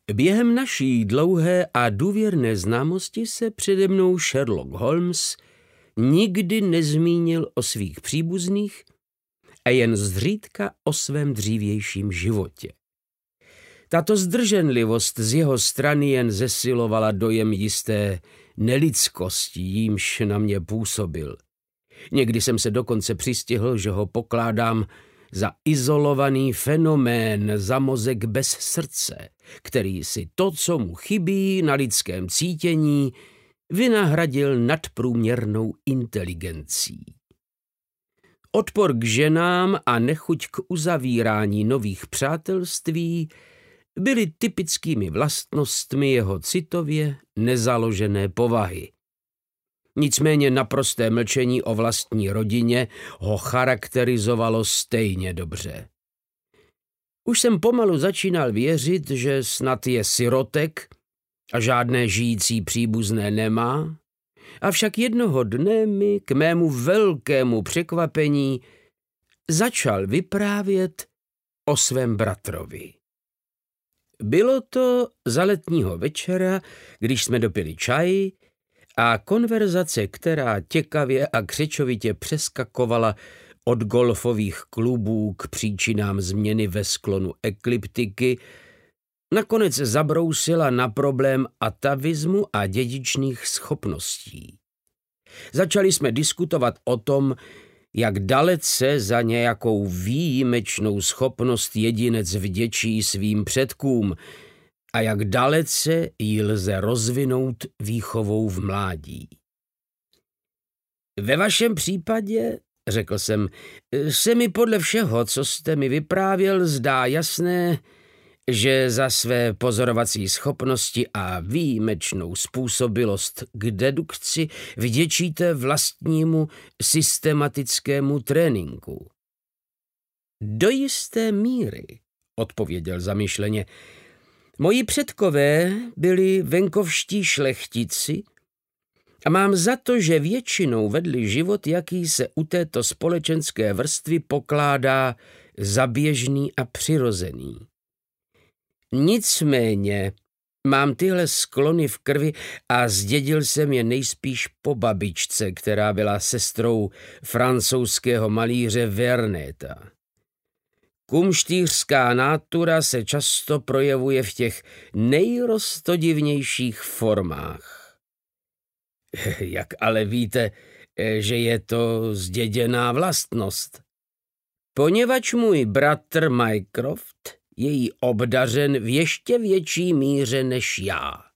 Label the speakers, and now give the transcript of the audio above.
Speaker 1: Během naší dlouhé a důvěrné známosti se přede mnou Sherlock Holmes nikdy nezmínil o svých příbuzných a jen zřídka o svém dřívějším životě. Tato zdrženlivost z jeho strany jen zesilovala dojem jisté nelidskosti, jímž na mě působil. Někdy jsem se dokonce přistihl, že ho pokládám za izolovaný fenomén, za mozek bez srdce, který si to, co mu chybí na lidském cítění, vynahradil nadprůměrnou inteligencí. Odpor k ženám a nechuť k uzavírání nových přátelství byly typickými vlastnostmi jeho citově nezaložené povahy. Nicméně naprosté mlčení o vlastní rodině ho charakterizovalo stejně dobře. Už jsem pomalu začínal věřit, že snad je sirotek a žádné žijící příbuzné nemá, avšak jednoho dne mi k mému velkému překvapení začal vyprávět o svém bratrovi. Bylo to za letního večera, když jsme dopili čaj a konverzace, která těkavě a křečovitě přeskakovala od golfových klubů k příčinám změny ve sklonu ekliptiky, nakonec zabrousila na problém atavismu a dědičných schopností. Začali jsme diskutovat o tom, jak dalece za nějakou výjimečnou schopnost jedinec vděčí svým předkům a jak dalece ji lze rozvinout výchovou v mládí. Ve vašem případě, řekl jsem, se mi podle všeho, co jste mi vyprávěl, zdá jasné, že za své pozorovací schopnosti a výjimečnou způsobilost k dedukci vděčíte vlastnímu systematickému tréninku. Do jisté míry, odpověděl zamyšleně. Moji předkové byli venkovští šlechtici a mám za to, že většinou vedli život, jaký se u této společenské vrstvy pokládá za běžný a přirozený. Nicméně mám tyhle sklony v krvi a zdědil jsem je nejspíš po babičce, která byla sestrou francouzského malíře Verneta. Kumštýřská nátura se často projevuje v těch nejrostodivnějších formách. Jak ale víte, že je to zděděná vlastnost? Poněvadž můj bratr Mycroft je jí obdařen v ještě větší míře než já.